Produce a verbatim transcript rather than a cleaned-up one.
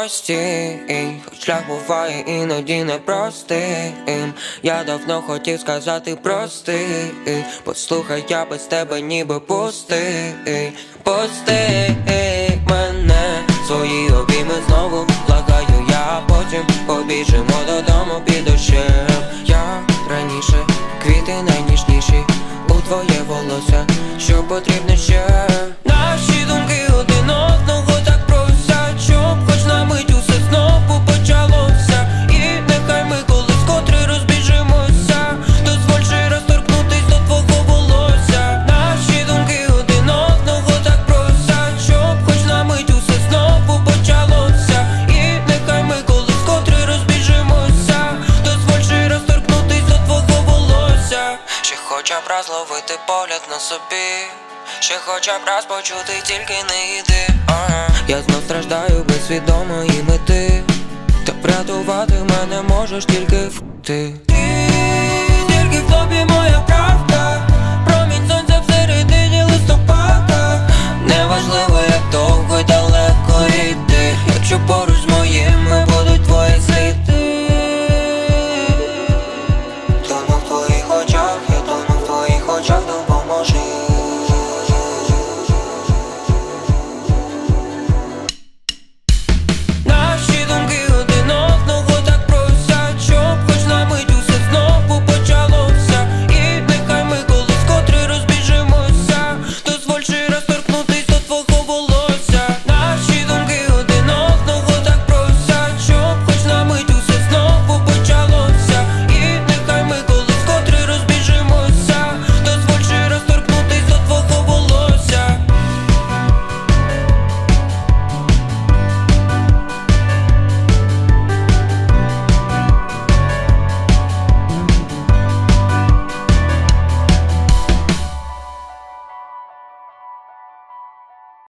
прості, хоч шлях буває іноді непростим. Я давно хотів сказати прости, послухай, я без тебе ніби пустий. Пусти мене, свої обійми знову, благаю я, потім побіжимо додому під дощем. Я раніше, квіти найніжніші, у твоє волосся, що потрібно ще. Наші думки один одного так просять, щоб хоч на мить усе знову почалося. І нехай ми колись котре розбіжимося, дозволь ще раз торкнутись до твого волосся. Наші думки один одного так просять, щоб хоч на мить усе знову почалося. І нехай ми колись котре розбіжимося, дозволь ще раз торкнутись до твого волосся. Ще хоча б раз ловити погляд на собі, ще хоча б раз почути, тільки не йди. Ага. Я знов страждаю без свідомої мети, та врятувати мене можеш тільки ти. Ти, тільки в тобі моя правда, промінь сонця всередині листопада. Неважливо, як довго й далеко йти, якщо поруч з моїми